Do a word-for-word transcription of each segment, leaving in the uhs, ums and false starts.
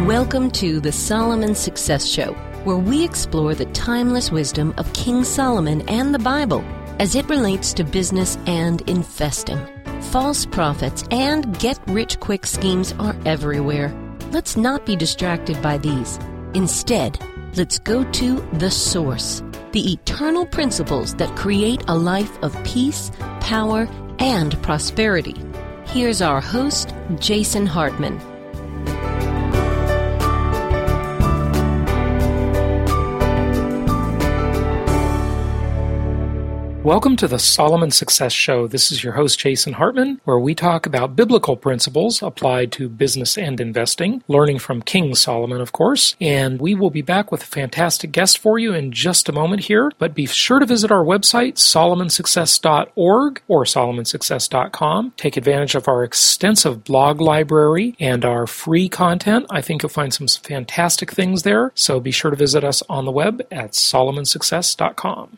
Welcome to the Solomon Success Show, where we explore the timeless wisdom of King Solomon and the Bible as it relates to business and investing. False prophets and get-rich-quick schemes are everywhere. Let's not be distracted by these. Instead, let's go to the source, the eternal principles that create a life of peace, power, and prosperity. Here's our host, Jason Hartman. Welcome to the Solomon Success Show. This is your host, Jason Hartman, where we talk about biblical principles applied to business and investing, learning from King Solomon, of course. And we will be back with a fantastic guest for you in just a moment here. But be sure to visit our website, solomon success dot org or solomon success dot com. Take advantage of our extensive blog library and our free content. I think you'll find some fantastic things there. So be sure to visit us on the web at solomon success dot com.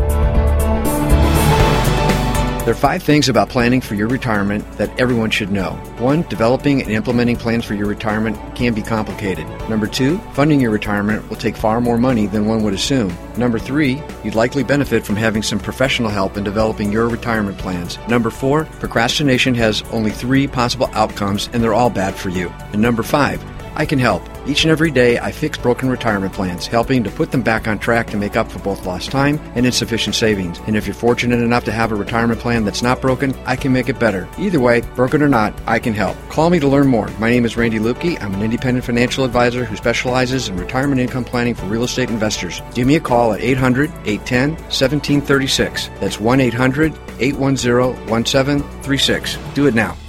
There are five things about planning for your retirement that everyone should know. One, developing and implementing plans for your retirement can be complicated. Number two, funding your retirement will take far more money than one would assume. Number three, you'd likely benefit from having some professional help in developing your retirement plans. Number four, procrastination has only three possible outcomes and they're all bad for you. And number five, I can help. Each and every day, I fix broken retirement plans, helping to put them back on track to make up for both lost time and insufficient savings. And if you're fortunate enough to have a retirement plan that's not broken, I can make it better. Either way, broken or not, I can help. Call me to learn more. My name is Randy Lupke. I'm an independent financial advisor who specializes in retirement income planning for real estate investors. Give me a call at eight hundred, eight one zero, one seven three six. That's one eight hundred, eight one zero, one seven three six. Do it now.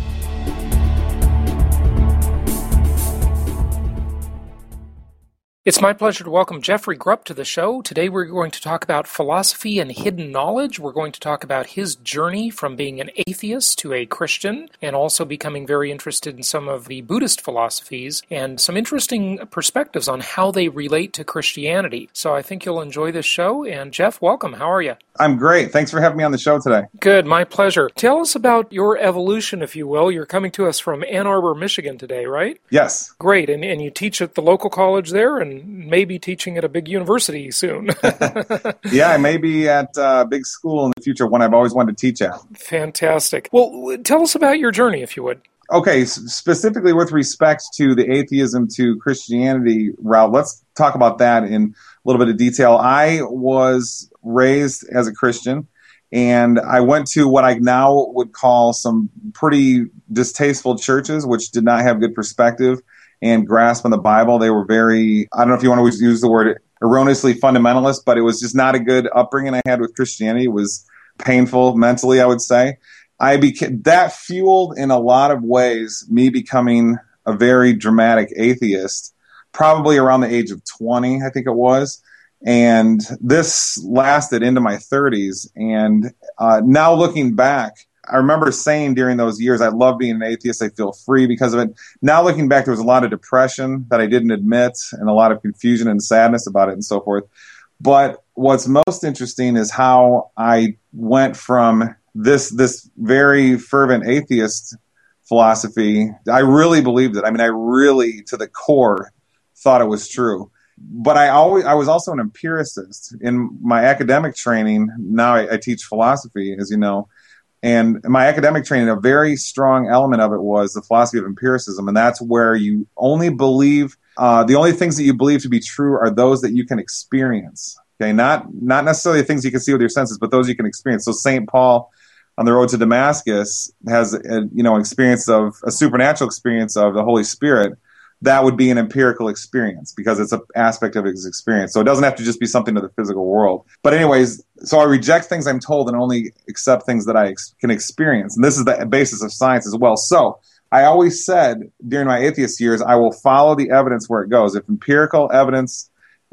It's my pleasure to welcome Jeffrey Grupp to the show. Today we're going to talk about philosophy and hidden knowledge. We're going to talk about his journey from being an atheist to a Christian and also becoming very interested in some of the Buddhist philosophies and some interesting perspectives on how they relate to Christianity. So I think you'll enjoy this show. And Jeff, welcome. How are you? I'm great. Thanks for having me on the show today. Good. My pleasure. Tell us about your evolution, if you will. You're coming to us from Ann Arbor, Michigan today, right? Yes. Great. And, and you teach at the local college there and maybe teaching at a big university soon. Yeah, I may be at a big school in the future, one I've always wanted to teach at. Fantastic. Well, tell us about your journey, if you would. Okay, specifically with respect to the atheism to Christianity route, let's talk about that in a little bit of detail. I was raised as a Christian, and I went to what I now would call some pretty distasteful churches, which did not have good perspective and grasp on the Bible. They were very, I don't know if you want to use the word erroneously fundamentalist, but it was just not a good upbringing I had with Christianity. It was painful mentally, I would say. I became, that fueled in a lot of ways me becoming a very dramatic atheist, probably around the age of twenty, I think it was. And this lasted into my thirties. And uh, now looking back, I remember saying during those years, I love being an atheist. I feel free because of it. Now looking back, there was a lot of depression that I didn't admit and a lot of confusion and sadness about it and so forth. But what's most interesting is how I went from this this very fervent atheist philosophy. I really believed it. I mean, I really, to the core, thought it was true. But I always I was also an empiricist. In my academic training, now I, I teach philosophy, as you know. And my academic training, a very strong element of it was the philosophy of empiricism. And that's where you only believe, uh, the only things that you believe to be true are those that you can experience. Okay, not not necessarily things you can see with your senses, but those you can experience. So Saint Paul on the road to Damascus has a, you know, experience of a supernatural experience of the Holy Spirit. That would be an empirical experience because it's an aspect of his experience. So it doesn't have to just be something of the physical world. But anyways, so I reject things I'm told and only accept things that I ex- can experience. And this is the basis of science as well. So I always said during my atheist years, I will follow the evidence where it goes. If empirical evidence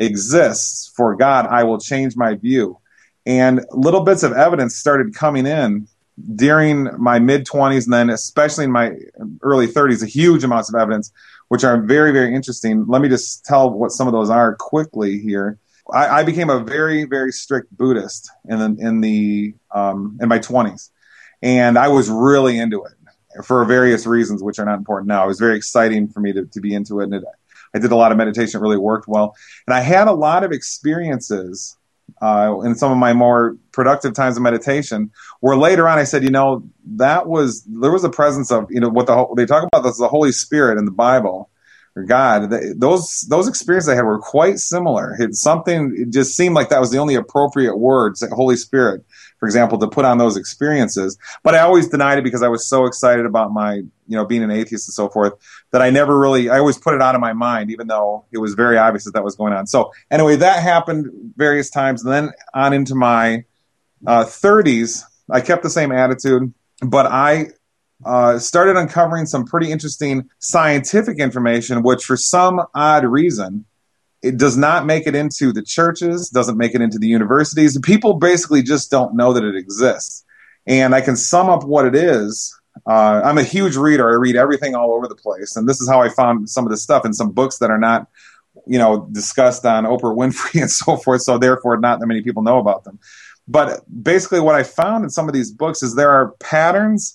exists for God, I will change my view. And little bits of evidence started coming in during my mid-twenties and then especially in my early thirties, a huge amounts of evidence, which are very, very interesting. Let me just tell what some of those are quickly here. I, I became a very, very strict Buddhist in the, in the um, in my twenties, and I was really into it. for various reasons, which are not important now. It was very exciting for me to, to be into it. And it, I did a lot of meditation. It really worked well. And I had a lot of experiences uh, in some of my more productive times of meditation where later on I said, you know, that was, there was a presence of, you know, what the, they talk about this, the Holy Spirit in the Bible. Or God, those those experiences I had were quite similar. It's something, it just seemed like that was the only appropriate words, like Holy Spirit, for example, to put on those experiences. But I always denied it because I was so excited about my, you know, being an atheist and so forth, that I never really, I always put it out of my mind, even though it was very obvious that that was going on. So anyway, that happened various times. And then on into my uh, thirties, I kept the same attitude, but I Uh, started uncovering some pretty interesting scientific information, which for some odd reason, it does not make it into the churches, doesn't make it into the universities. People basically just don't know that it exists. And I can sum up what it is. Uh, I'm a huge reader. I read everything all over the place. And this is how I found some of this stuff in some books that are not, you know, discussed on Oprah Winfrey and so forth. So therefore, not that many people know about them. But basically what I found in some of these books is there are patterns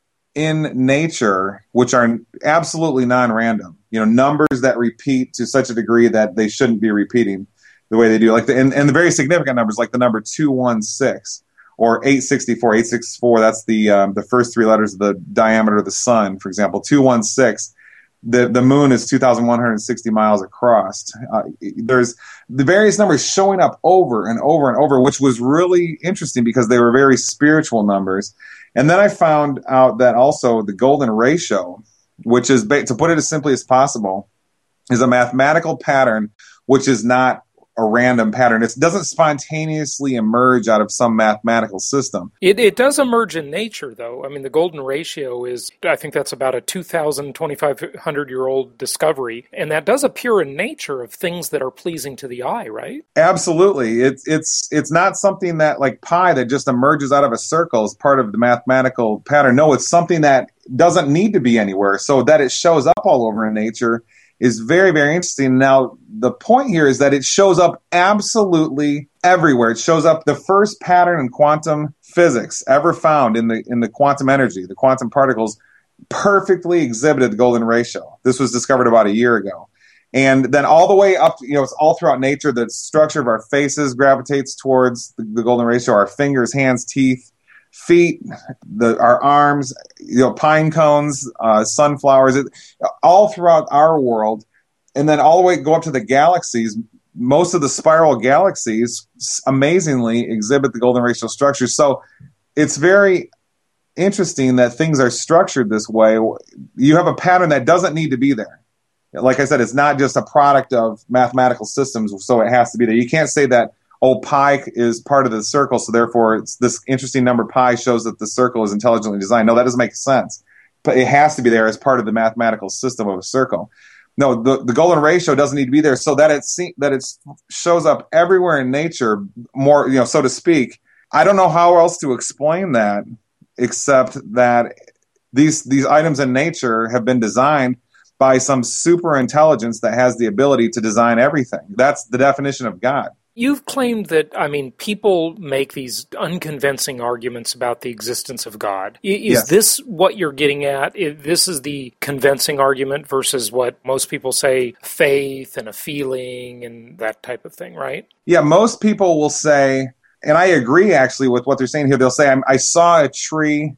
in nature which are absolutely non-random, you know, numbers that repeat to such a degree that they shouldn't be repeating the way they do, like the, and, and the very significant numbers like the number two one six or eight sixty-four. eight sixty-four, that's the um, the first three letters of the diameter of the sun, for example. two one six, the the moon is two thousand one hundred sixty miles across. Uh, there's the various numbers showing up over and over and over, which was really interesting because they were very spiritual numbers. And then I found out that also the golden ratio, which is, to put it as simply as possible, is a mathematical pattern which is not a random pattern. It doesn't spontaneously emerge out of some mathematical system. It, it does emerge in nature, though. I mean, the golden ratio is, I think that's about a two thousand, twenty-five hundred year old discovery. And that does appear in nature of things that are pleasing to the eye, right? Absolutely. It's it's it's not something that, like pi, that just emerges out of a circle as part of the mathematical pattern. No, it's something that doesn't need to be anywhere. So that it shows up all over in nature is very, very interesting. Now, the point here is that it shows up absolutely everywhere. It shows up, the first pattern in quantum physics ever found in the in the quantum energy, the quantum particles, perfectly exhibited the golden ratio. This was discovered about a year ago. And then all the way up, you know, it's all throughout nature. The structure of our faces gravitates towards the, the golden ratio, our fingers, hands, teeth, feet, the, our arms, you know, pine cones, uh, sunflowers, it, all throughout our world. And then all the way go up to the galaxies. Most of the spiral galaxies amazingly exhibit the golden ratio structure. So it's very interesting that things are structured this way. You have a pattern that doesn't need to be there. Like I said, it's not just a product of mathematical systems, so it has to be there. You can't say that, oh, pi is part of the circle, so therefore it's this interesting number pi shows that the circle is intelligently designed. No, that doesn't make sense. But it has to be there as part of the mathematical system of a circle. No, the, the golden ratio doesn't need to be there so that it that it shows up everywhere in nature, more, you know, so to speak. I don't know how else to explain that except that these these items in nature have been designed by some super intelligence that has the ability to design everything. That's the definition of God. You've claimed that, I mean, people make these unconvincing arguments about the existence of God. Is Yes. this what you're getting at? Is this is the convincing argument versus what most people say, faith and a feeling and that type of thing, right? Yeah, most people will say, and I agree actually with what they're saying here, they'll say, I, I saw a tree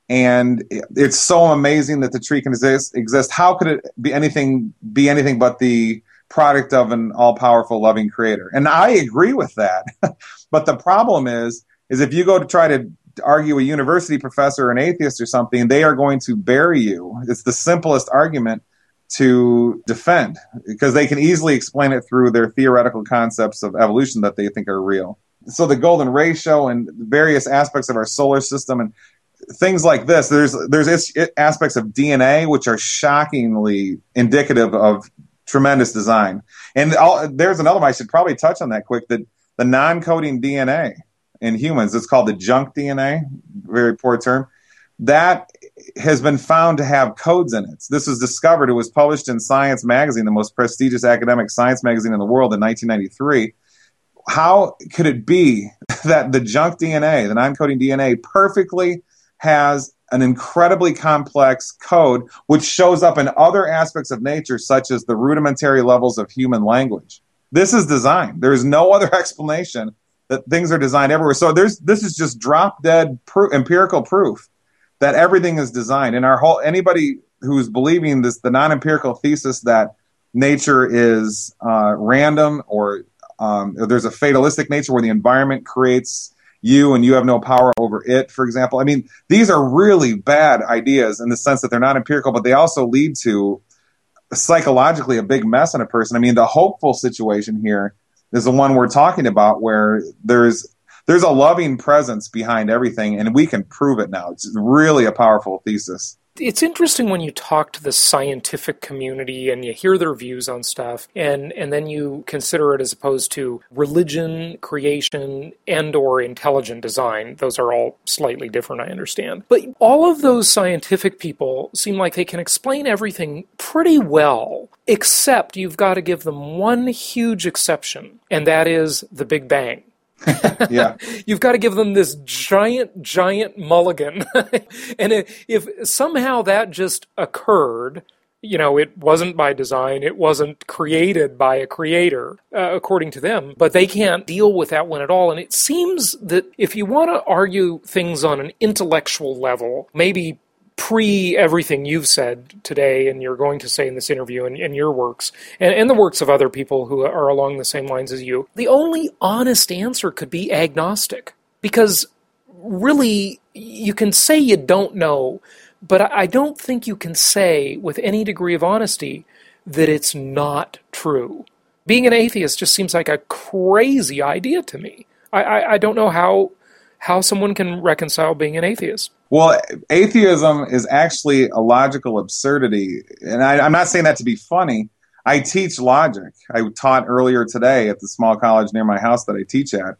and it's so amazing that the tree can exist. exist. How could it be anything, be anything but the product of an all-powerful, loving creator? And I agree with that. But the problem is, is if you go to try to argue a university professor or an atheist or something, they are going to bury you. It's the simplest argument to defend because they can easily explain it through their theoretical concepts of evolution that they think are real. So the golden ratio and various aspects of our solar system and things like this, there's there's aspects of D N A which are shockingly indicative of tremendous design. And all, there's another one, I should probably touch on that quick, that the non-coding D N A in humans, it's called the junk D N A, very poor term, that has been found to have codes in it. This was discovered, it was published in Science magazine, the most prestigious academic science magazine in the world, in nineteen ninety-three. How could it be that the junk D N A, the non-coding D N A, perfectly has an incredibly complex code which shows up in other aspects of nature, such as the rudimentary levels of human language. This is design. There is no other explanation that things are designed everywhere. So there's this is just drop dead pro- empirical proof that everything is designed. And our whole anybody who's believing this, the non-empirical thesis that nature is uh, random or um, there's a fatalistic nature where the environment creates you and you have no power over it, for example. I mean, these are really bad ideas in the sense that they're not empirical, but they also lead to psychologically a big mess in a person. I mean, the hopeful situation here is the one we're talking about where there's there's a loving presence behind everything, and we can prove it now. It's really a powerful thesis. It's interesting when you talk to the scientific community and you hear their views on stuff, and, and then you consider it as opposed to religion, creation, and or intelligent design. Those are all slightly different, I understand. But all of those scientific people seem like they can explain everything pretty well, except you've got to give them one huge exception, and that is the Big Bang. Yeah, You've got to give them this giant, giant mulligan. And if, if somehow that just occurred, you know, it wasn't by design, it wasn't created by a creator, uh, according to them, but they can't deal with that one at all. And it seems that if you want to argue things on an intellectual level, maybe pre-everything you've said today and you're going to say in this interview and, and your works, and, and the works of other people who are along the same lines as you, the only honest answer could be agnostic. Because really, you can say you don't know, but I don't think you can say with any degree of honesty that it's not true. Being an atheist just seems like a crazy idea to me. I, I, I don't know how how someone can reconcile being an atheist. Well, atheism is actually a logical absurdity. And I, I'm not saying that to be funny. I teach logic. I taught earlier today at the small college near my house that I teach at.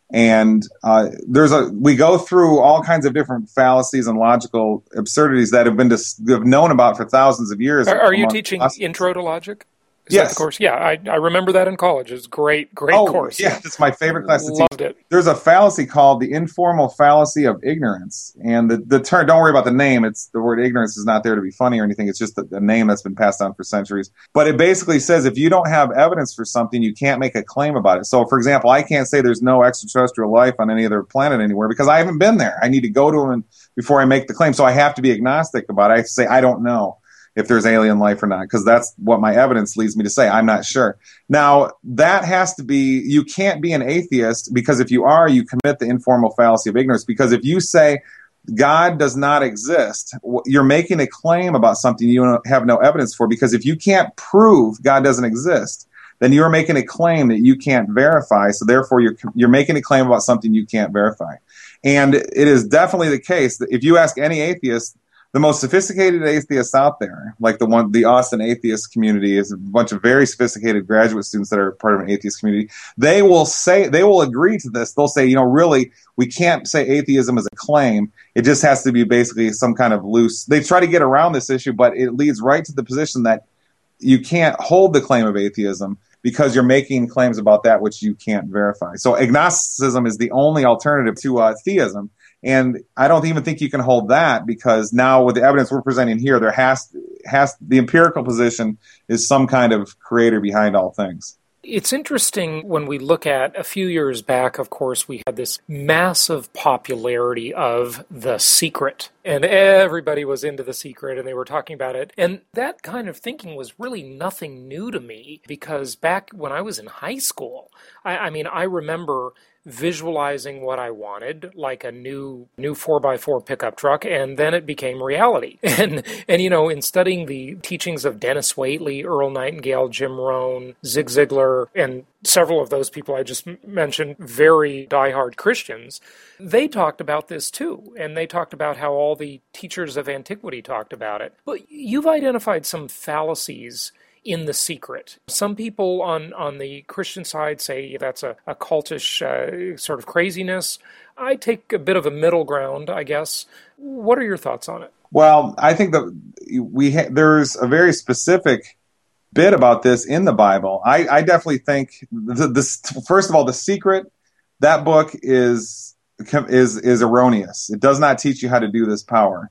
And uh, there's a we go through all kinds of different fallacies and logical absurdities that have been dis- have known about for thousands of years. Are, are you teaching us. Intro to Logic? Is yes. That the course? Yeah, I, I remember that in college. It's a great, great oh, course. Yeah, it's my favorite class to teach. Loved it. There's a fallacy called the informal fallacy of ignorance. And the, the term, don't worry about the name. It's the word ignorance is not there to be funny or anything. It's just the, the name that's been passed down for centuries. But it basically says if you don't have evidence for something, you can't make a claim about it. So, for example, I can't say there's no extraterrestrial life on any other planet anywhere because I haven't been there. I need to go to them before I make the claim. So I have to be agnostic about it. I have to say I don't know if there's alien life or not, because that's what my evidence leads me to say. I'm not sure. Now, that has to be, you can't be an atheist, because if you are, you commit the informal fallacy of ignorance, because if you say God does not exist, you're making a claim about something you have no evidence for, because if you can't prove God doesn't exist, then you're making a claim that you can't verify, so therefore you're you're making a claim about something you can't verify. And it is definitely the case that if you ask any atheist, the most sophisticated atheists out there, like the one, the Austin atheist community is a bunch of very sophisticated graduate students that are part of an atheist community. They will say, they will agree to this. They'll say, you know, really, we can't say atheism is a claim. It just has to be basically some kind of loose. They try to get around this issue, but it leads right to the position that you can't hold the claim of atheism because you're making claims about that which you can't verify. So agnosticism is the only alternative to uh, theism. And I don't even think you can hold that, because now with the evidence we're presenting here, there has has the empirical position is some kind of creator behind all things. It's interesting when we look at a few years back, of course, we had this massive popularity of The Secret, and everybody was into The Secret and they were talking about it. And that kind of thinking was really nothing new to me, because back when I was in high school, I, I mean, I remember visualizing what I wanted, like a new new four by four pickup truck, and then it became reality. And, and you know, in studying the teachings of Dennis Waitley, Earl Nightingale, Jim Rohn, Zig Ziglar, and several of those people I just mentioned, very diehard Christians, they talked about this too. And they talked about how all the teachers of antiquity talked about it. But you've identified some fallacies in The Secret. Some people on, on the Christian side say that's a, a cultish uh, sort of craziness. I take a bit of a middle ground, I guess. What are your thoughts on it? Well, I think that we ha- there's a very specific bit about this in the Bible. I, I definitely think, the, this, first of all, The Secret, that book is is is erroneous. It does not teach you how to do this power.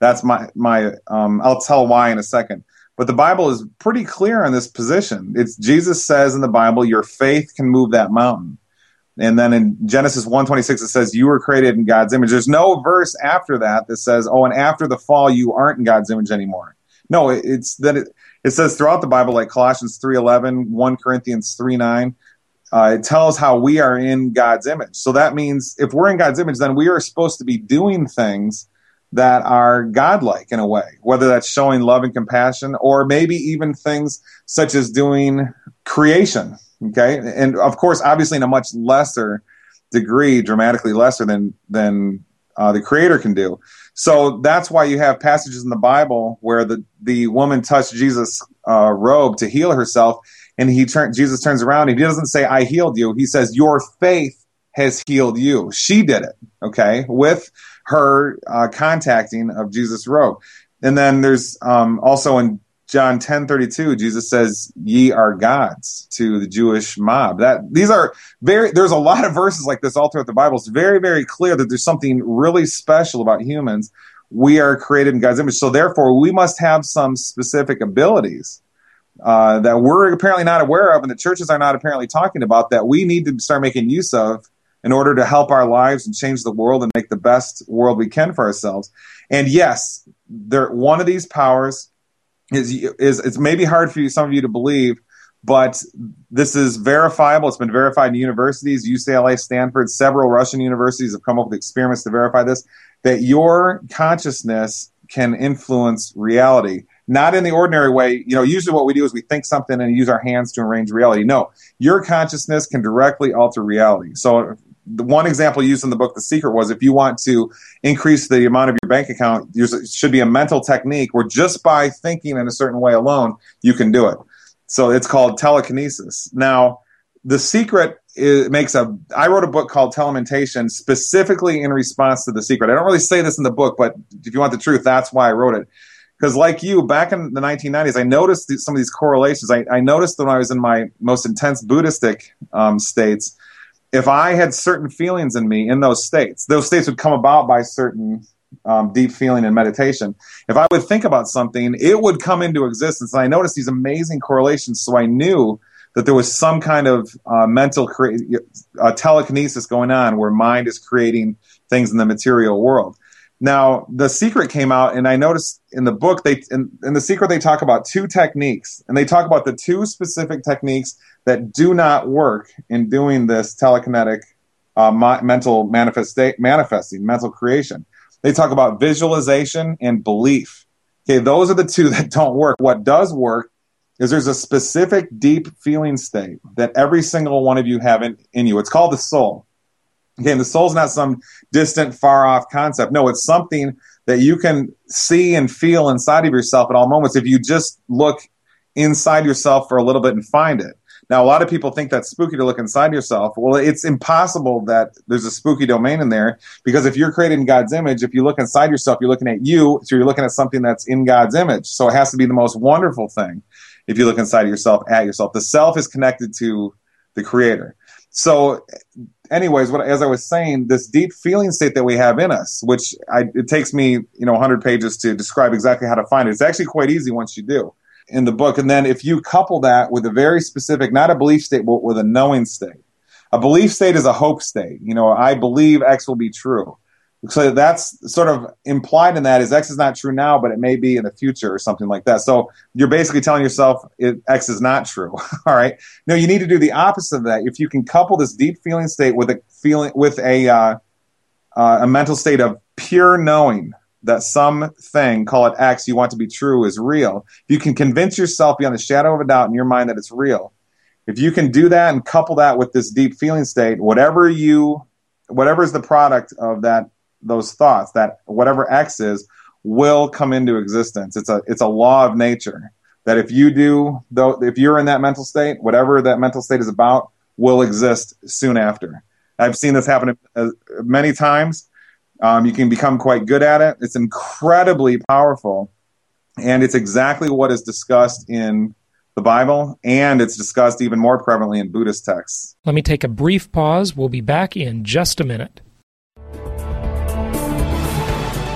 That's my, my um, I'll tell why in a second. But the Bible is pretty clear on this position. It's Jesus says in the Bible, your faith can move that mountain. And then in Genesis one twenty-six, it says you were created in God's image. There's no verse after that that says, oh, and after the fall, you aren't in God's image anymore. No, it's that it, it says throughout the Bible, like Colossians three eleven, First Corinthians three nine, uh, it tells how we are in God's image. So that means if we're in God's image, then we are supposed to be doing things that are godlike in a way, whether that's showing love and compassion, or maybe even things such as doing creation. Okay, and of course, obviously, in a much lesser degree, dramatically lesser than than uh, the Creator can do. So that's why you have passages in the Bible where the the woman touched Jesus' uh, robe to heal herself, and he turn, Jesus turns around and he doesn't say, "I healed you." He says, "Your faith has healed you." She did it. Okay, with her uh, contacting of Jesus' robe, and then there's um, also in John ten thirty-two, Jesus says, "Ye are gods," to the Jewish mob. That these are very. There's a lot of verses like this all throughout the Bible. It's very, very clear that there's something really special about humans. We are created in God's image, so therefore we must have some specific abilities uh, that we're apparently not aware of, and the churches are not apparently talking about, that we need to start making use of in order to help our lives and change the world and make the best world we can for ourselves. And yes, there one of these powers. Is, is it's maybe hard for you, some of you to believe, but this is verifiable. It's been verified in universities, U C L A, Stanford, several Russian universities have come up with experiments to verify this, that your consciousness can influence reality. Not in the ordinary way. You know, usually what we do is we think something and use our hands to arrange reality. No, your consciousness can directly alter reality. So the one example used in the book, The Secret, was if you want to increase the amount of your bank account, there should be a mental technique where just by thinking in a certain way alone, you can do it. So it's called telekinesis. Now, The Secret is, makes a, I wrote a book called Telementation specifically in response to The Secret. I don't really say this in the book, but if you want the truth, that's why I wrote it. Because like you, back in the nineteen nineties, I noticed th- some of these correlations. I, I noticed that when I was in my most intense Buddhistic um, states, if I had certain feelings in me in those states, those states would come about by certain um, deep feeling and meditation. If I would think about something, it would come into existence. And I noticed these amazing correlations, so I knew that there was some kind of uh, mental cre- uh, telekinesis going on where mind is creating things in the material world. Now, The Secret came out, and I noticed in the book, they in, in The Secret, they talk about two techniques, and they talk about the two specific techniques that do not work in doing this telekinetic uh, mo- mental manifesta- manifesting, mental creation. They talk about visualization and belief. Okay, those are the two that don't work. What does work is there's a specific deep feeling state that every single one of you have in, in you. It's called the soul. Okay, and the soul's not some distant, far-off concept. No, it's something that you can see and feel inside of yourself at all moments if you just look inside yourself for a little bit and find it. Now, a lot of people think that's spooky to look inside yourself. Well, it's impossible that there's a spooky domain in there, because if you're created in God's image, if you look inside yourself, you're looking at you, so you're looking at something that's in God's image. So it has to be the most wonderful thing if you look inside yourself, at yourself. The self is connected to the Creator. So anyways, what, as I was saying, this deep feeling state that we have in us, which I, it takes me, you know, one hundred pages to describe exactly how to find it. It's actually quite easy once you do in the book. And then if you couple that with a very specific, not a belief state, but with a knowing state. A belief state is a hope state. You know, I believe X will be true. So that's sort of implied in that is X is not true now, but it may be in the future or something like that. So you're basically telling yourself it, X is not true. All right. No, you need to do the opposite of that. If you can couple this deep feeling state with a feeling, with a uh, uh, a mental state of pure knowing that something, call it X, you want to be true, is real. If you can convince yourself beyond the shadow of a doubt in your mind that it's real, if you can do that and couple that with this deep feeling state, whatever you, whatever is the product of that, those thoughts, that whatever X is, will come into existence. It's a it's a law of nature that if you do, though, if you're in that mental state, whatever that mental state is about will exist soon after. I've seen this happen many times. Um, you can become quite good at it. It's incredibly powerful, and it's exactly what is discussed in the Bible, and it's discussed even more prevalently in Buddhist texts. Let me take a brief pause. We'll be back in just a minute.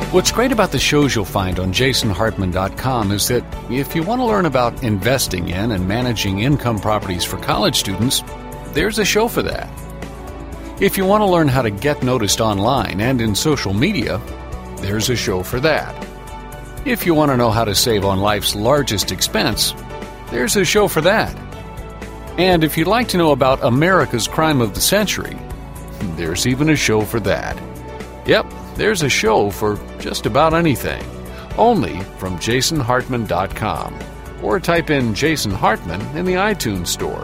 What's great about the shows you'll find on jason hartman dot com is that if you want to learn about investing in and managing income properties for college students, there's a show for that. If you want to learn how to get noticed online and in social media, there's a show for that. If you want to know how to save on life's largest expense, there's a show for that. And if you'd like to know about America's crime of the century, there's even a show for that. Yep, there's a show for just about anything. Only from jason hartman dot com. Or type in Jason Hartman in the iTunes store.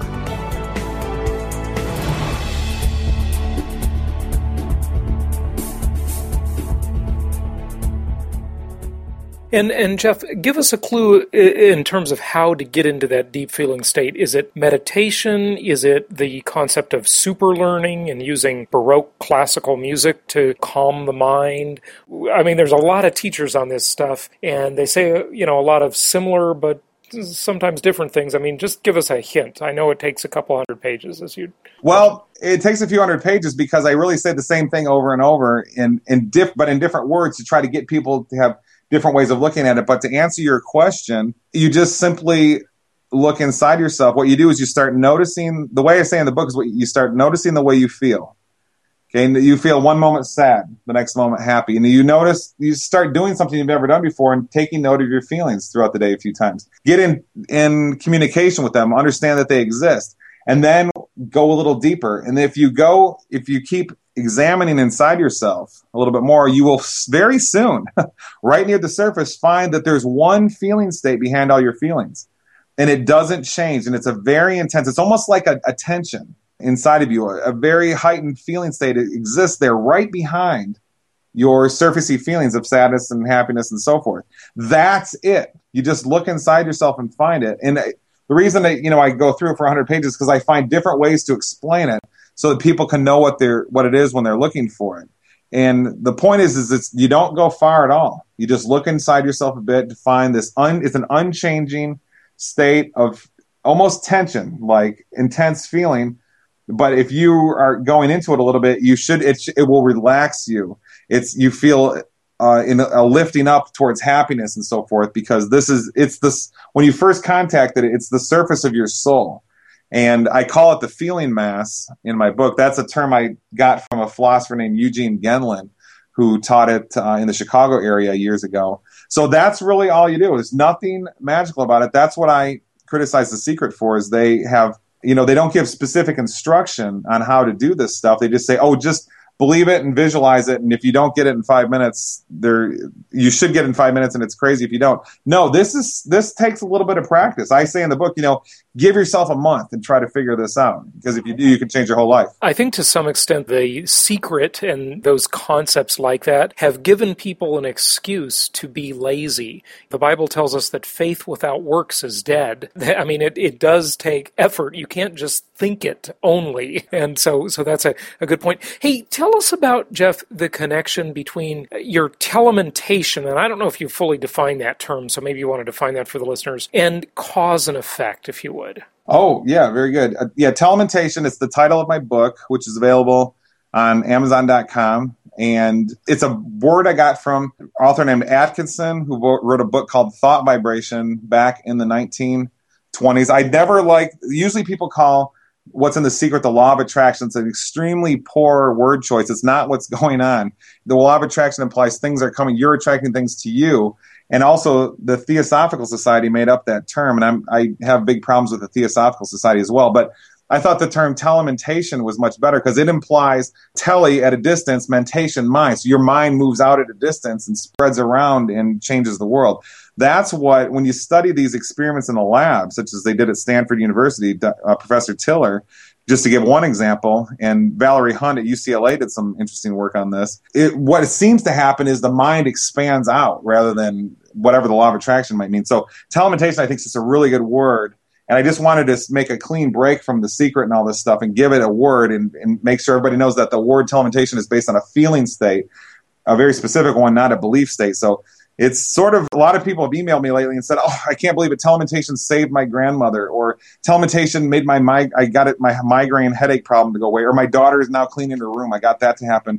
And, and Jeff, give us a clue in terms of how to get into that deep feeling state. Is it meditation? Is it the concept of super learning and using Baroque classical music to calm the mind? I mean, there's a lot of teachers on this stuff, and they say, you know, a lot of similar but sometimes different things. I mean, just give us a hint. I know it takes a couple hundred pages, as you. Well, it takes a few hundred pages because I really say the same thing over and over, in in diff, but in different words to try to get people to have different ways of looking at it. But to answer your question, you just simply look inside yourself. What you do is you start noticing, the way I say in the book is what you start noticing the way you feel. Okay, and you feel one moment sad, the next moment happy. And you notice, you start doing something you've never done before and taking note of your feelings throughout the day a few times. Get in, in communication with them, understand that they exist, and then go a little deeper. And if you go, if you keep examining inside yourself a little bit more, you will very soon, right near the surface, find that there's one feeling state behind all your feelings. And it doesn't change. And it's a very intense, it's almost like a, a tension inside of you, a, a very heightened feeling state. It exists there right behind your surfacey feelings of sadness and happiness and so forth. That's it. You just look inside yourself and find it. And the reason that, you know, I go through it for one hundred pages is because I find different ways to explain it, so that people can know what they're what it is when they're looking for it. And the point is, is it's, you don't go far at all. You just look inside yourself a bit to find this. Un, it's an unchanging state of almost tension, like intense feeling. But if you are going into it a little bit, you should. It it will relax you. It's you feel uh, in a, a lifting up towards happiness and so forth, because this is it's this when you first contacted it, it's the surface of your soul. And I call it the feeling mass in my book. That's a term I got from a philosopher named Eugene Gendlin, who taught it uh, in the Chicago area years ago. So that's really all you do. There's nothing magical about it. That's what I criticize The Secret for, is they have, you know, they don't give specific instruction on how to do this stuff. They just say, oh, just believe it and visualize it. And if you don't get it in five minutes, there you should get it in five minutes, and it's crazy if you don't. No, this is this takes a little bit of practice. I say in the book, you know, give yourself a month and try to figure this out, because if you do, you can change your whole life. I think to some extent The Secret and those concepts like that have given people an excuse to be lazy. The Bible tells us that faith without works is dead. I mean, it, it does take effort. You can't just think it only. And so so that's a, a good point. Hey, tell us about, Jeff, the connection between your telementation, and I don't know if you fully define that term, so maybe you want to define that for the listeners, and cause and effect, if you would. Oh, yeah, very good. Uh, yeah, telementation is the title of my book, which is available on amazon dot com. And it's a word I got from an author named Atkinson, who wrote a book called Thought Vibration back in the nineteen twenties. I never like, usually people call what's in The Secret the law of attraction. It's an extremely poor word choice. It's not what's going on. The law of attraction implies things are coming, you're attracting things to you. And also, the Theosophical Society made up that term, and I'm, I have big problems with the Theosophical Society as well. But I thought the term telementation was much better, because it implies tele at a distance, mentation, mind. So your mind moves out at a distance and spreads around and changes the world. That's what, when you study these experiments in the lab, such as they did at Stanford University, uh, Professor Tiller, just to give one example, and Valerie Hunt at U C L A did some interesting work on this. It, what it seems to happen is the mind expands out rather than whatever the law of attraction might mean. So telementation, I think, is just a really good word. And I just wanted to make a clean break from The Secret and all this stuff and give it a word, and, and make sure everybody knows that the word telementation is based on a feeling state, a very specific one, not a belief state. So it's sort of, a lot of people have emailed me lately and said, oh, I can't believe it, telementation saved my grandmother, or telementation made my, my I got it, my migraine headache problem to go away, or my daughter is now cleaning her room, I got that to happen.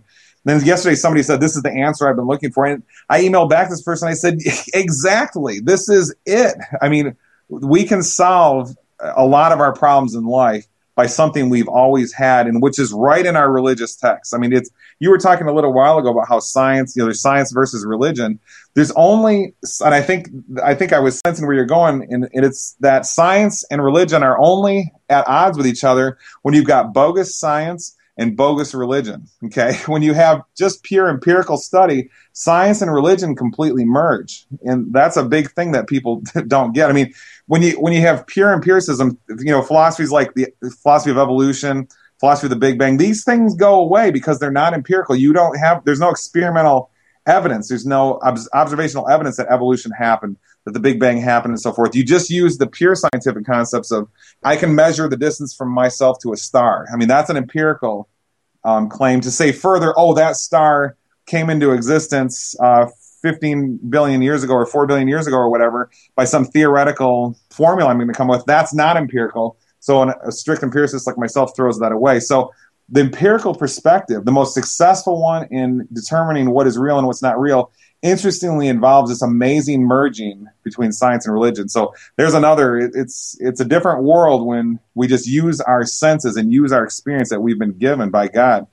then yesterday somebody said, this is the answer I've been looking for. And I emailed back this person. I said, exactly, this is it. I mean, we can solve a lot of our problems in life by something we've always had, and which is right in our religious texts. I mean, it's, you were talking a little while ago about how science, you know, there's science versus religion. There's only, and I think, I think I was sensing where you're going, and, and it's that science and religion are only at odds with each other when you've got bogus science and bogus religion. Okay. When you have just pure empirical study, science and religion completely merge. And that's a big thing that people don't get. I mean, when you, when you have pure empiricism, you know, philosophies like the philosophy of evolution, philosophy of the Big Bang, these things go away because they're not empirical. You don't have, there's no experimental evidence. There's no ob- observational evidence that evolution happened, that the Big Bang happened, and so forth. You just use the pure scientific concepts of, I can measure the distance from myself to a star. I mean, that's an empirical um, claim. To say further, oh, that star came into existence uh, fifteen billion years ago or four billion years ago or whatever by some theoretical formula I'm going to come with, that's not empirical. So an, a strict empiricist like myself throws that away. So the empirical perspective, the most successful one in determining what is real and what's not real, interestingly involves this amazing merging between science and religion. So there's another, it, it's it's a different world when we just use our senses and use our experience that we've been given by God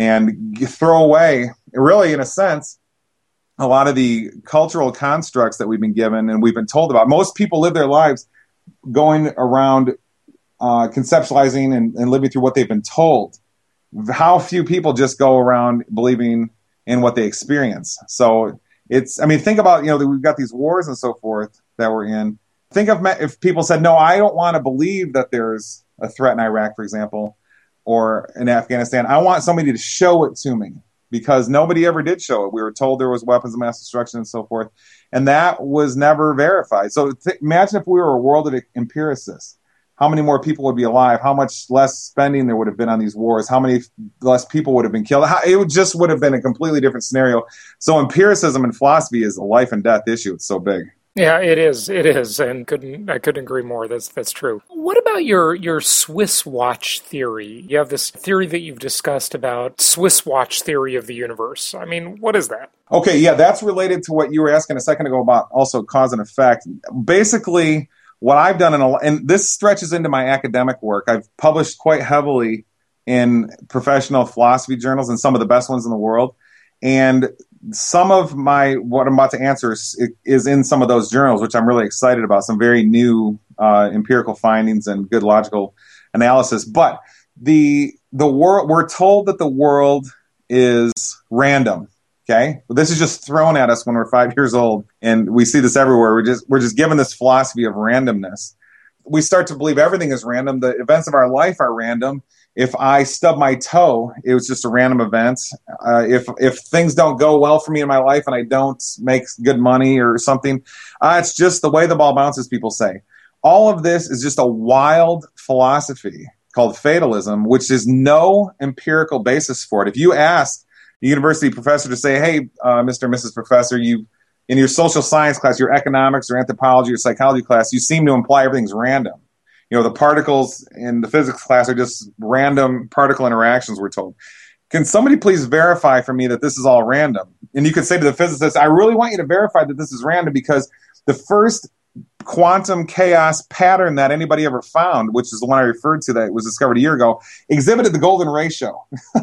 and throw away, really in a sense, a lot of the cultural constructs that we've been given and we've been told about. Most people live their lives going around uh, conceptualizing and, and living through what they've been told. How few people just go around believing in what they experience. So it's, I mean, think about, you know, we've got these wars and so forth that we're in. Think of if people said, no, I don't want to believe that there's a threat in Iraq, for example, or in Afghanistan. I want somebody to show it to me, because nobody ever did show it. We were told there was weapons of mass destruction and so forth, and that was never verified. So th- imagine if we were a world of empiricists. How many more people would be alive? How much less spending there would have been on these wars? How many less people would have been killed? How, it would just would have been a completely different scenario. So empiricism in philosophy is a life and death issue. It's so big. Yeah, it is. It is, and couldn't I couldn't agree more. That's that's true. What about your your Swiss watch theory? You have this theory that you've discussed about Swiss watch theory of the universe. I mean, what is that? Okay, yeah, that's related to what you were asking a second ago about also cause and effect. Basically, what I've done, in a, and this stretches into my academic work, I've published quite heavily in professional philosophy journals and some of the best ones in the world. And some of my, what I'm about to answer is, is in some of those journals, which I'm really excited about, some very new uh, empirical findings and good logical analysis. But the the world, we're told that the world is random. Okay, this is just thrown at us when we're five years old, and we see this everywhere. We're just we're just given this philosophy of randomness. We start to believe everything is random. The events of our life are random. If I stub my toe, it was just a random event. Uh, if if things don't go well for me in my life and I don't make good money or something, uh, it's just the way the ball bounces, people say. All of this is just a wild philosophy called fatalism, which is no empirical basis for it. If you ask a university professor to say, hey, uh, Mister and Missus Professor, you in your social science class, your economics or anthropology or psychology class, you seem to imply everything's random. You know, the particles in the physics class are just random particle interactions, we're told. Can somebody please verify for me that this is all random? And you could say to the physicist, I really want you to verify that this is random, because the first quantum chaos pattern that anybody ever found, which is the one I referred to that was discovered a year ago, exhibited the golden ratio.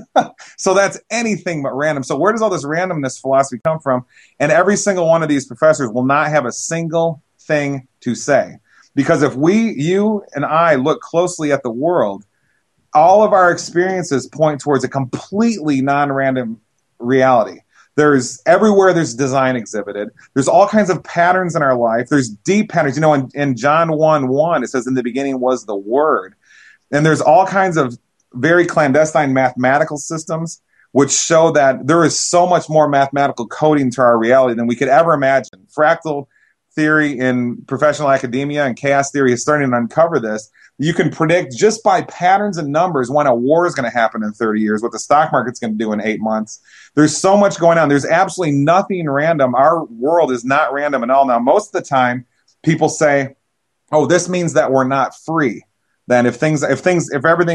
So that's anything but random. So where does all this randomness philosophy come from? And every single one of these professors will not have a single thing to say. Because if we, you and I, look closely at the world, all of our experiences point towards a completely non-random reality. There's everywhere there's design exhibited. There's all kinds of patterns in our life. There's deep patterns. You know, in, in John one one, it says, in the beginning was the Word. And there's all kinds of very clandestine mathematical systems which show that there is so much more mathematical coding to our reality than we could ever imagine. Fractal theory in professional academia and chaos theory is starting to uncover this. You can predict just by patterns and numbers when a war is going to happen in thirty years, what the stock market's going to do in eight months. There's so much going on. There's absolutely nothing random. Our world is not random at all. Now, most of the time, people say, oh, this means that we're not free. Then if things, if things, if everything's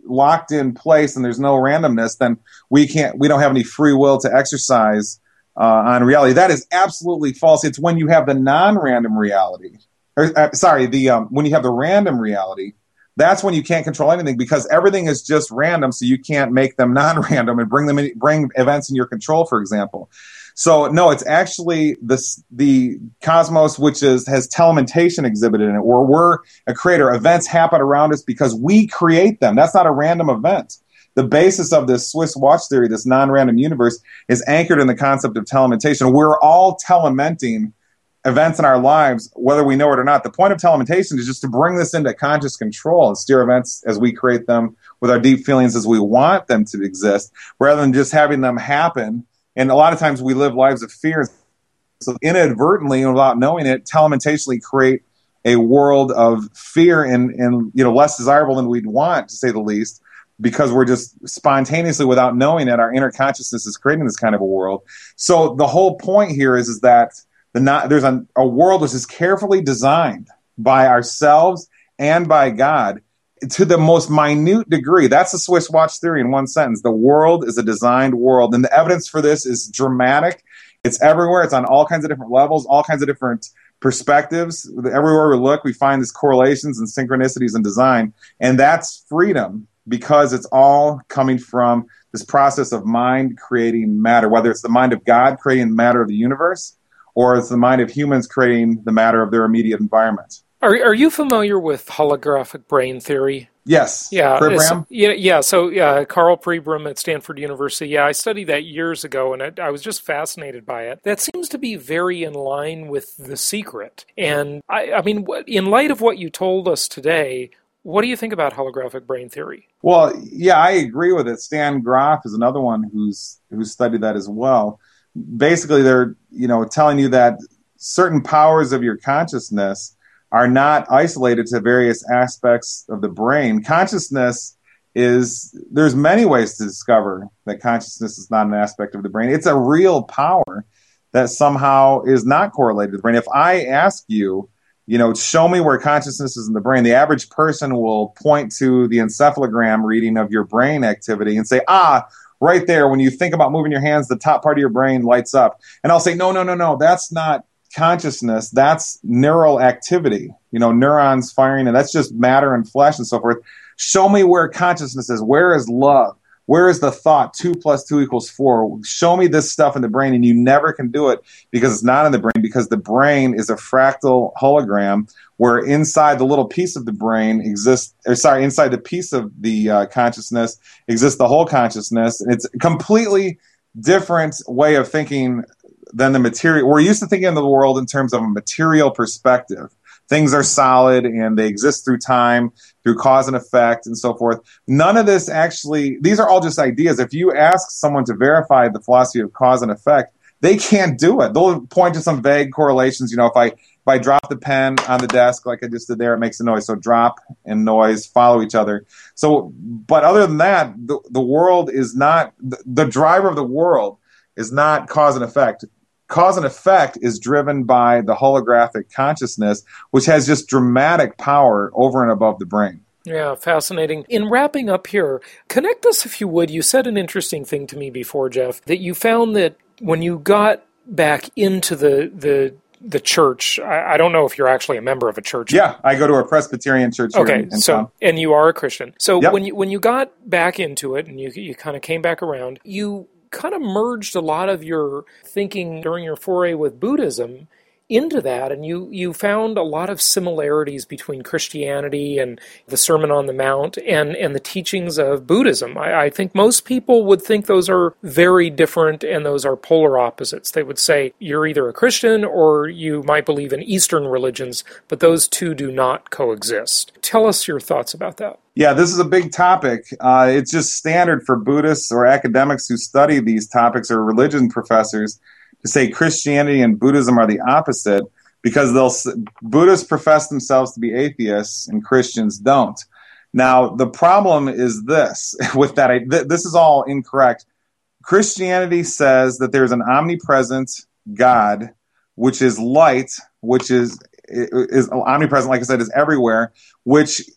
locked in place and there's no randomness, then we can't, we don't have any free will to exercise uh, on reality. That is absolutely false. It's when you have the non-random reality, or uh, sorry, the um, when you have the random reality, that's when you can't control anything, because everything is just random. So you can't make them non-random and bring them in, bring events in your control, for example. So no, it's actually this, the cosmos, which is has telementation exhibited in it, where we're a creator. Events happen around us because we create them. That's not a random event. The basis of this Swiss watch theory, this non-random universe, is anchored in the concept of telementation. We're all telementing events in our lives, whether we know it or not. The point of telementation is just to bring this into conscious control and steer events as we create them with our deep feelings as we want them to exist, rather than just having them happen. And a lot of times we live lives of fear. So inadvertently, and without knowing it, telementationally create a world of fear and, and you know, less desirable than we'd want, to say the least, because we're just spontaneously, without knowing it, our inner consciousness is creating this kind of a world. So the whole point here is, is that the not, there's a, a world which is carefully designed by ourselves and by God to the most minute degree. That's the Swiss watch theory in one sentence. The world is a designed world. And the evidence for this is dramatic. It's everywhere. It's on all kinds of different levels, all kinds of different perspectives. Everywhere we look, we find these correlations and synchronicities in design. And that's freedom, because it's all coming from this process of mind creating matter, whether it's the mind of God creating the matter of the universe, or it's the mind of humans creating the matter of their immediate environment. Are are you familiar with holographic brain theory? Yes. Yeah. Pribram? Yeah. Yeah. So, yeah, Carl Pribram at Stanford University. Yeah, I studied that years ago, and I, I was just fascinated by it. That seems to be very in line with The Secret. And I, I mean, in light of what you told us today, what do you think about holographic brain theory? Well, yeah, I agree with it. Stan Grof is another one who's who's studied that as well. Basically, they're you know telling you that certain powers of your consciousness are not isolated to various aspects of the brain. Consciousness is, there's many ways to discover that consciousness is not an aspect of the brain. It's a real power that somehow is not correlated to the brain. If I ask you, you know, show me where consciousness is in the brain, the average person will point to the encephalogram reading of your brain activity and say, ah, right there, when you think about moving your hands, the top part of your brain lights up. And I'll say, no, no, no, no, that's not consciousness, that's neural activity, you know, neurons firing, and that's just matter and flesh and so forth. Show me where consciousness is. Where is love? Where is the thought two plus two equals four? Show me this stuff in the brain, and you never can do it because it's not in the brain, because the brain is a fractal hologram where inside the little piece of the brain exists, or sorry, inside the piece of the uh, consciousness exists the whole consciousness. And it's a completely different way of thinking than the material. We're used to thinking of the world in terms of a material perspective. Things are solid and they exist through time, through cause and effect and so forth. None of this actually, these are all just ideas. If you ask someone to verify the philosophy of cause and effect, they can't do it. They'll point to some vague correlations. You know, if I if I drop the pen on the desk like I just did there, it makes a noise. So drop and noise follow each other. So, but other than that, the, the world is not, the, the driver of the world is not cause and effect. Cause and effect is driven by the holographic consciousness, which has just dramatic power over and above the brain. Yeah, fascinating. In wrapping up here, connect us, if you would. You said an interesting thing to me before, Jeff, that you found that when you got back into the the the church, I, I don't know if you're actually a member of a church. Yeah, I go to a Presbyterian church here okay, in, in so town. And you are a Christian. So Yep. when you when you got back into it and you you kind of came back around, you kind of merged a lot of your thinking during your foray with Buddhism into that, and you, you found a lot of similarities between Christianity and the Sermon on the Mount and, and the teachings of Buddhism. I, I think most people would think those are very different and those are polar opposites. They would say you're either a Christian or you might believe in Eastern religions, but those two do not coexist. Tell us your thoughts about that. Yeah, this is a big topic. Uh, it's just standard for Buddhists or academics who study these topics or religion professors to say Christianity and Buddhism are the opposite, because they'll Buddhists profess themselves to be atheists and Christians don't. Now, the problem is this, with that, I, th- this is all incorrect. Christianity says that there's an omnipresent God, which is light, which is, is omnipresent, like I said, is everywhere, which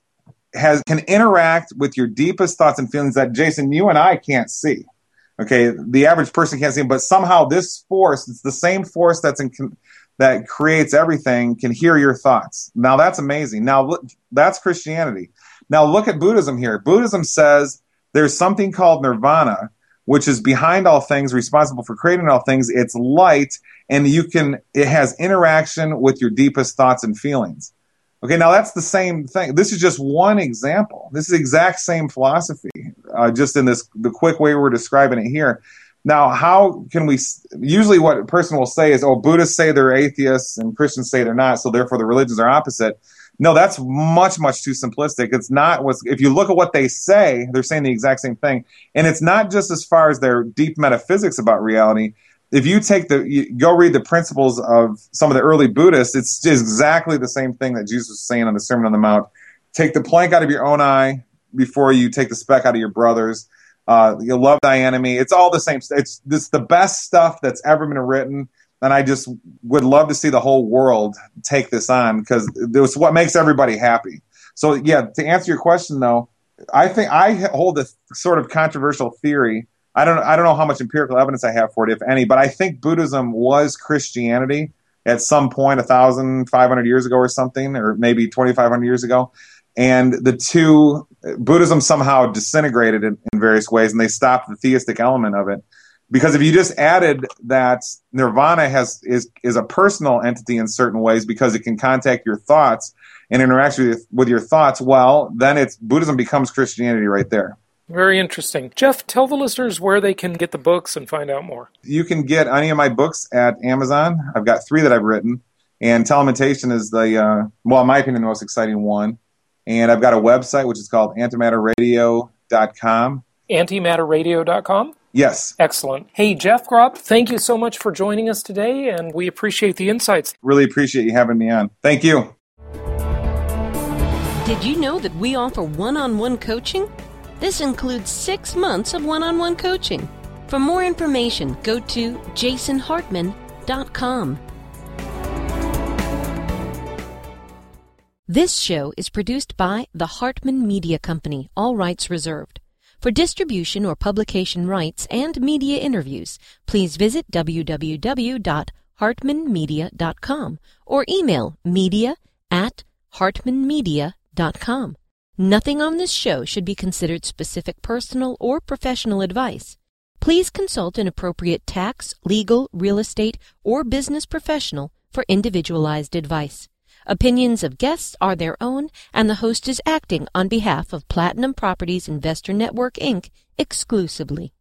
has can interact with your deepest thoughts and feelings that, Jason, you and I can't see. Okay, the average person can't see them, but somehow this force, it's the same force that's in that creates everything, can hear your thoughts. Now that's amazing. Now look, that's Christianity. Now look at Buddhism here. Buddhism says there's something called nirvana, which is behind all things, responsible for creating all things. It's light, and you can. It has interaction with your deepest thoughts and feelings. Okay, now that's the same thing. This is just one example. This is the exact same philosophy, uh, just in this the quick way we're describing it here. Now, how can we, usually what a person will say is, oh, Buddhists say they're atheists and Christians say they're not, so therefore the religions are opposite. No, that's much, much too simplistic. It's not what's, if you look at what they say, they're saying the exact same thing. And it's not just as far as their deep metaphysics about reality. If you take the, you go read the principles of some of the early Buddhists, it's just exactly the same thing that Jesus was saying on the Sermon on the Mount. Take the plank out of your own eye before you take the speck out of your brother's. Uh, you love thy enemy. It's all the same. It's this the best stuff that's ever been written, and I just would love to see the whole world take this on, because it's what makes everybody happy. So, yeah, to answer your question, though, I think I hold a sort of controversial theory. I don't I don't know how much empirical evidence I have for it, if any, but I think Buddhism was Christianity at some point, one thousand five hundred years ago or something, or maybe twenty-five hundred years ago. And the two, Buddhism somehow disintegrated in, in various ways, and they stopped the theistic element of it. Because if you just added that nirvana has is is a personal entity in certain ways, because it can contact your thoughts and interact with, with your thoughts, well, then it's Buddhism becomes Christianity right there. Very interesting. Jeff, tell the listeners where they can get the books and find out more. You can get any of my books at Amazon. I've got three that I've written, and Telementation is the, uh, well, in my opinion, the most exciting one. And I've got a website, which is called antimatter radio dot com. antimatter radio dot com? Yes. Excellent. Hey, Jeff Gropp, thank you so much for joining us today, and we appreciate the insights. Really appreciate you having me on. Thank you. Did you know that we offer one-on-one coaching? This includes six months of one-on-one coaching. For more information, go to jason hartman dot com. This show is produced by the Hartman Media Company, all rights reserved. For distribution or publication rights and media interviews, please visit w w w dot hartman media dot com or email media at hartman media dot com. Nothing on this show should be considered specific personal or professional advice. Please consult an appropriate tax, legal, real estate, or business professional for individualized advice. Opinions of guests are their own, and the host is acting on behalf of Platinum Properties Investor Network, Incorporated exclusively.